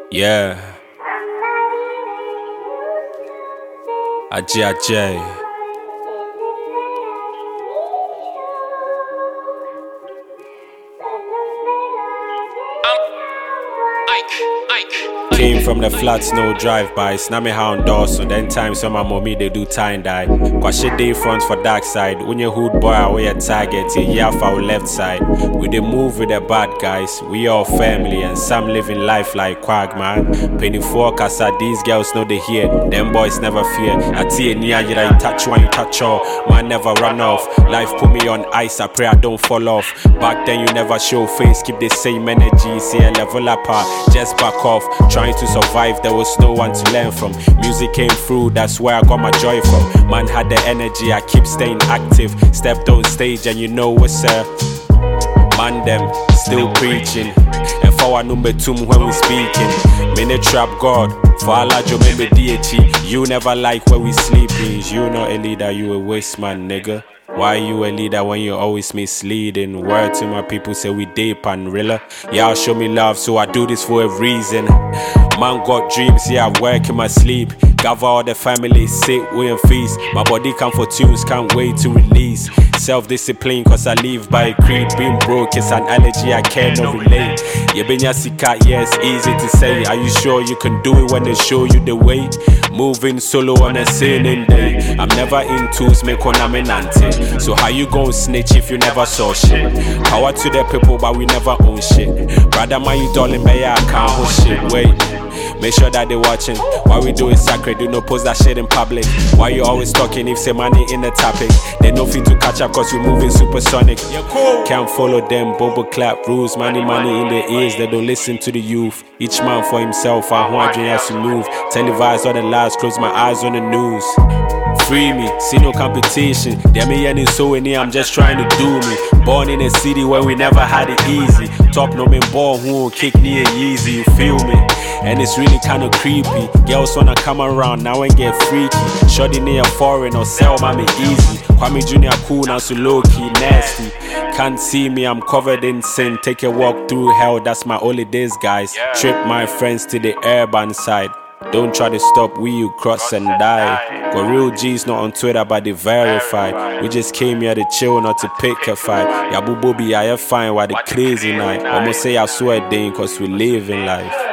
Yeah. Ajay. Came from the flats, no drive-bys. Now me hound Dawson. Then times when my mommy they do tie-dye. Cause shit day front for dark side. When you hood boy away a target, you hear for our left side. We dey move with the bad guys. We all family and some living life like quag man. Penny for casa, these girls know they hear. Them boys never fear. I tell you, you touch one, you touch all. Man never run off. Life put me on ice. I pray I don't fall off. Back then you never show face. Keep the same energy. See a level up, just back off. Trying to survive, there was no one to learn from. Music came through, that's where I got my joy from. Man had the energy, I keep staying active. Stepped on stage and you know what's man them still preaching. And for our number 2 when we speaking. Minute trap God, for Allah you remember deity. You never like where we sleeping. You not a leader, you a waste man, nigga. Why you a leader when you always misleading? Word to my people say we deep and realer. Y'all show me love, so I do this for a reason. Man got dreams, yeah, I work in my sleep. Gather all the family, sit, we and feast. My body come for tunes, can't wait to release. Self-discipline, cause I live by a creed. Being broke is an allergy, I cannot relate. You been your sikat, yeah, it's easy to say. Are you sure you can do it when they show you the way? Moving solo on a sailing day. I'm never in tools, make on amenante. So how you gon' snitch if you never saw shit? Power to the people, but we never own shit. Brother, man, you darling, but yeah, I can't hold shit. Wait, make sure that they watching. Why we do it sacred, do no post that shit in public. Why you always talking if say money in the topic? They no fit to catch up cause we moving supersonic. Can't follow them bubble clap rules. Money in their ears, they don't listen to the youth. Each man for himself, I want you has to move. Televise all the lies, close my eyes on the news. Free me, see no competition. There me any so any, I'm just trying to do me. Born in a city where we never had it easy. Top no man ball who won't kick me easy, you feel me? And it's really kinda creepy. Girls wanna come around now and get freaky. Shorty near foreign or sell mommy easy. Kwame Junior cool now so low key nasty. Can't see me, I'm covered in sin. Take a walk through hell, that's my only days, guys. Trip my friends to the urban side. Don't try to stop, we you cross and die. Got real G's not on Twitter but they verified. We just came here to chill, not to pick a fight. Yabu Bobby, I fine while the crazy night. Almost say I swear dang cause we live in life.